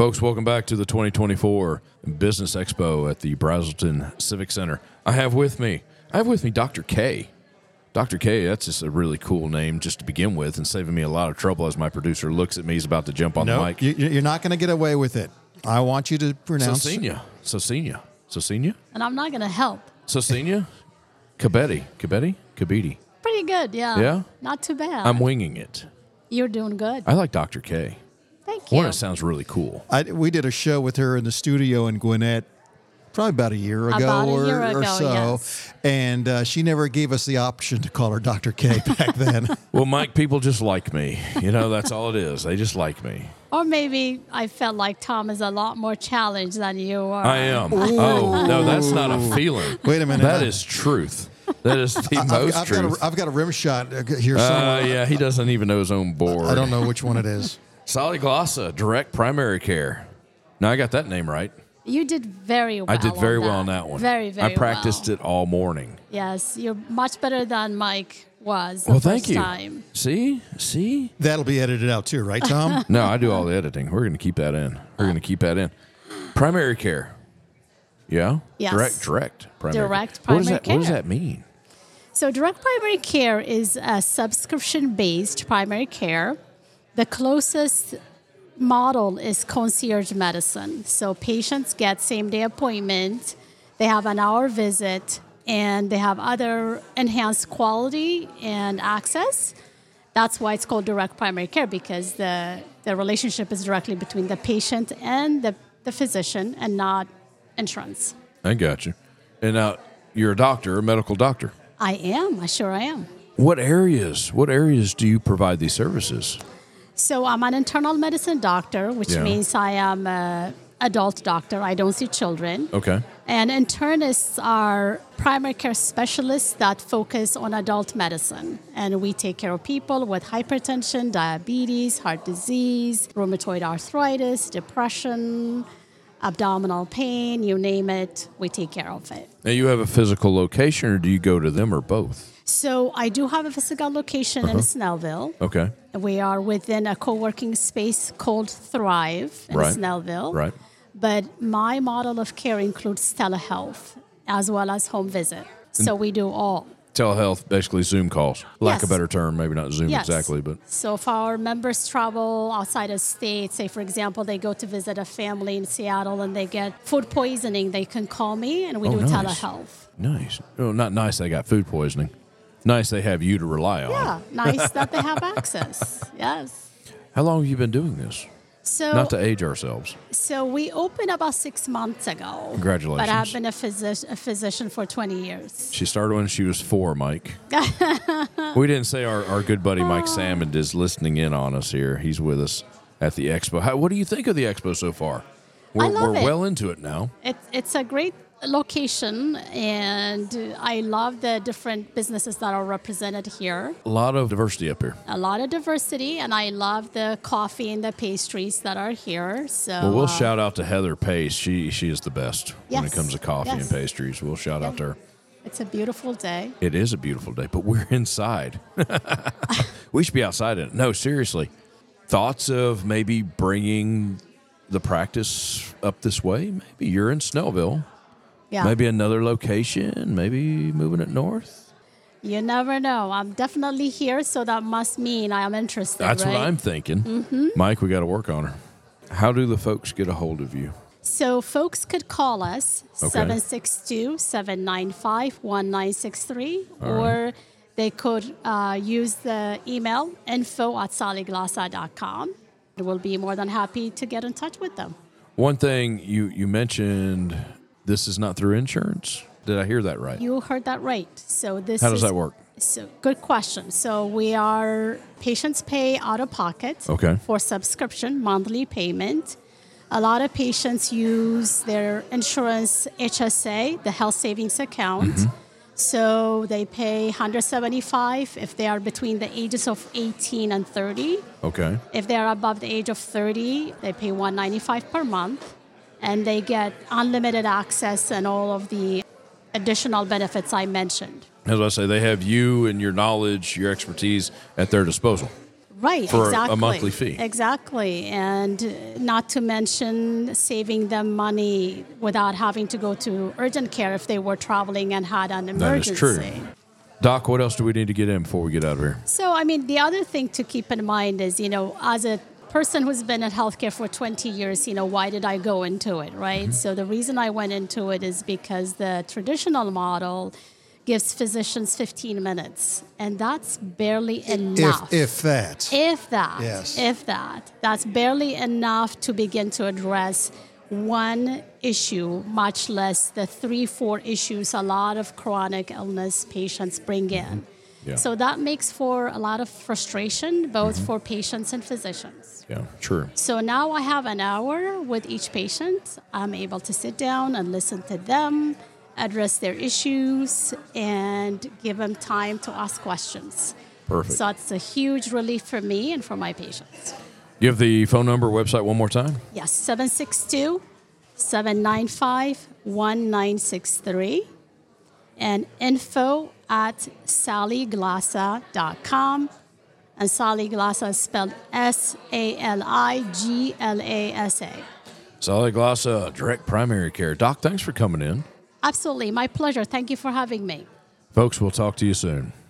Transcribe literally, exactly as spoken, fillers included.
Folks, welcome back to the twenty twenty-four Business Expo at the Braselton Civic Center. I have with me, I have with me Doctor K. Doctor K, that's just a really cool name just to begin with and saving me a lot of trouble as my producer looks at me. He's about to jump on nope, the mic. You, you're not going to get away with it. I want you to pronounce... Socinia. Socinia. Socinia? And I'm not going to help. Socinia? Cabedi. Cabedi? Cabidi. Pretty good, yeah. Yeah? Not too bad. I'm winging it. You're doing good. I like Doctor K. Thank you. One, it sounds really cool. I, we did a show with her in the studio in Gwinnett probably about a year ago, About a or, year or ago, so. yes. And uh, she never gave us the option to call her Doctor K back then. Well, Mike, people just like me. You know, that's all it is. They just like me. Or maybe I felt like Tom is a lot more challenged than you are. I am. Oh, no, that's not a feeling. Wait a minute. That is truth. That is the I've, most I've truth. Got a, I've got a rim shot here Uh, somewhere. yeah, he doesn't even know his own board. I don't know which one it is. Soliglossa, direct primary care. Now, I got that name right. You did very well. I did very on well that. on that one. Very, very I practiced well. it all morning. Yes, you're much better than Mike was the Well, first thank you. time. See? See? That'll be edited out too, right, Tom? No, I do all the editing. We're going to keep that in. We're going to keep that in. Primary care. Yeah? Yes. Direct, direct primary Direct care. What does primary that, What does care. that mean? So direct primary care is a subscription-based primary care. The closest model is concierge medicine. So patients get same-day appointment, they have an hour visit, and they have other enhanced quality and access. That's why it's called direct primary care, because the, the relationship is directly between the patient and the, the physician and not insurance. I got you. And now, you're a doctor, a medical doctor. I am. I sure I am. What areas? What areas do you provide these services? So I'm an internal medicine doctor, which Yeah. means I am an adult doctor. I don't see children. Okay. And internists are primary care specialists that focus on adult medicine. And we take care of people with hypertension, diabetes, heart disease, rheumatoid arthritis, depression, abdominal pain, you name it, we take care of it. Now, you have a physical location, or do you go to them, or both? So I do have a physical location in Snellville. Okay. We are within a co-working space called Thrive in Right. Snellville. Right. But my model of care includes telehealth as well as home visit. So we do all. Telehealth, basically Zoom calls. Lack of Yes. a better term, maybe not Zoom Yes. exactly, but So if our members travel outside of state, say for example, they go to visit a family in Seattle and they get food poisoning, they can call me and we Oh, do nice. telehealth. nice. Oh, not nice they got food poisoning. Nice they have you to rely on. Yeah, nice that they have access. Yes. How long have you been doing this? So Not to age ourselves. So we opened about six months ago. Congratulations. But I've been a, physi- a physician for twenty years. She started when she was four, Mike. We didn't say our, our good buddy Mike Salmond is listening in on us here. He's with us at the expo. How, what do you think of the expo so far? We're, I love we're it. well into it now. It, it's a great location, and I love the different businesses that are represented here. A lot of diversity up here. A lot of diversity, and I love the coffee and the pastries that are here. So Well, we'll uh, shout out to Heather Pace. She she is the best when it Yes. comes to coffee and Yes. pastries. We'll shout out to her. it's a beautiful day. It is a beautiful day, but we're inside. We should be outside in it. No, seriously. Thoughts of maybe bringing the practice up this way? Maybe you're in Snellville. Yeah. Maybe another location. Maybe moving it north. You never know. I'm definitely here, so that must mean I am interested. That's right? what I'm thinking. Mm-hmm. Mike, we got to work on her. How do the folks get a hold of you? So folks could call us, Okay. seven six two, seven nine five, one nine six three, or they could uh, use the email info at soliglossa dot com. We'll be more than happy to get in touch with them. One thing you, you mentioned, this is not through insurance. Did I hear that right? You heard that right. So this How does is, that work? So good question. So we are patients pay out of pocket Okay. for subscription monthly payment. A lot of patients use their insurance H S A, the health savings account. Mm-hmm. So they pay one hundred seventy-five if they are between the ages of eighteen and thirty. Okay. If they are above the age of thirty, they pay one hundred ninety-five per month, and they get unlimited access and all of the additional benefits I mentioned. As I say, they have you and your knowledge, your expertise at their disposal. Right, for exactly. a monthly fee. Exactly. And uh, not to mention saving them money without having to go to urgent care if they were traveling and had an emergency. That is true. Doc, what else do we need to get in before we get out of here? So, I mean, the other thing to keep in mind is, you know, as a person who's been in healthcare for twenty years, you know, why did I go into it, right? Mm-hmm. So the reason I went into it is because the traditional model gives physicians fifteen minutes, and that's barely enough. If, if that. If that. Yes. If that. That's barely enough to begin to address one issue, much less the three, four issues a lot of chronic illness patients bring in. Yeah. So that makes for a lot of frustration, both mm-hmm. for patients and physicians. Yeah, true. So now I have an hour with each patient. I'm able to sit down and listen to them, address their issues, and give them time to ask questions. Perfect. So it's a huge relief for me and for my patients. Give the phone number, website one more time. Yes, seven six two, seven nine five, one nine six three. And info at sally glassa dot com. And Sally Glassa is spelled S A L I G L A S A. Sally Glassa, Direct Primary Care. Doc, thanks for coming in. Absolutely. My pleasure. Thank you for having me. Folks, we'll talk to you soon.